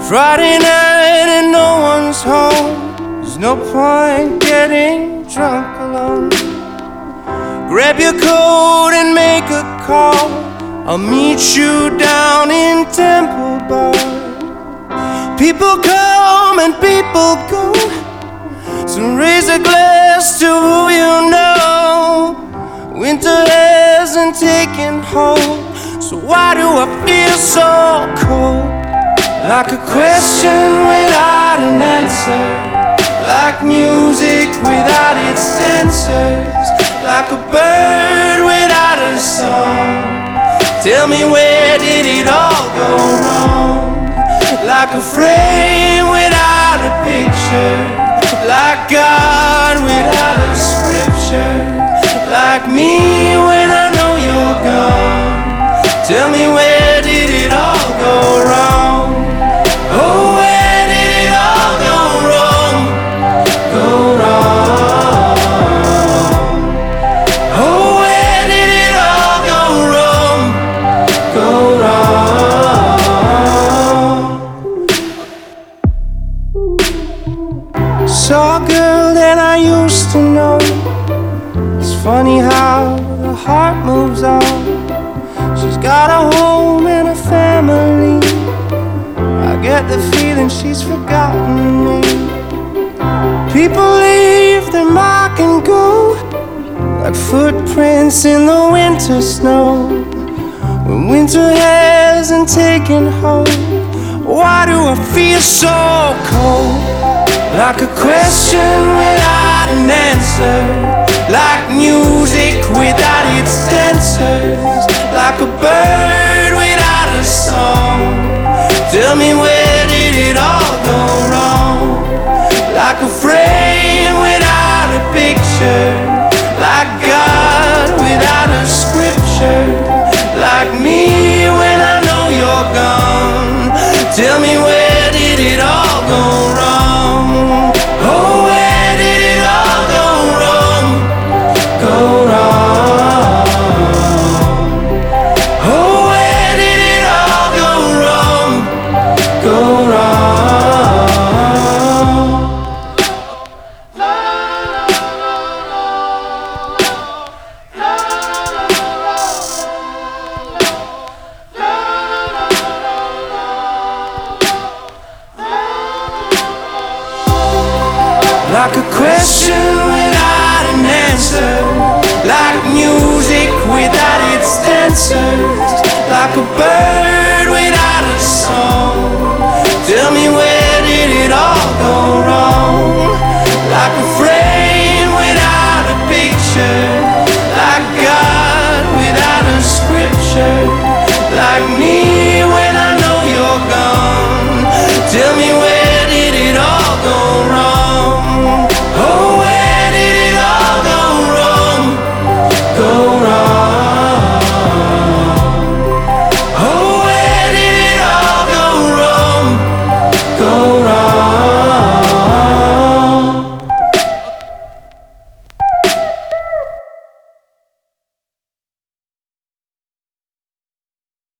Friday night and no one's home. There's no point getting drunk alone. Grab your coat and make a call. I'll meet you down in Temple Bar. People come and people go, so raise a glass to who you know. Winter hasn't taken hold, so why do I feel so cold? Like a question without an answer, like music without its sensors, like a bird without a song. Tell me, where did it all go wrong? Like a frame without a picture, like God without a scripture, like me when I know you're gone. Tell me, where did it all go wrong? Oh, where did it all go wrong? Go wrong. Oh, where did it all go wrong? Go wrong. Saw a girl that I used to know. It's funny how the heart moves on. She's got a home and a family. I get the feeling she's forgotten me. People leave their mark and go, like footprints in the winter snow. When winter hasn't taken hold, why do I feel so cold? Like a question without an answer, like music without its sensors, like a bird without a song. Tell me, where did it all go wrong? Like a frame without a picture, like God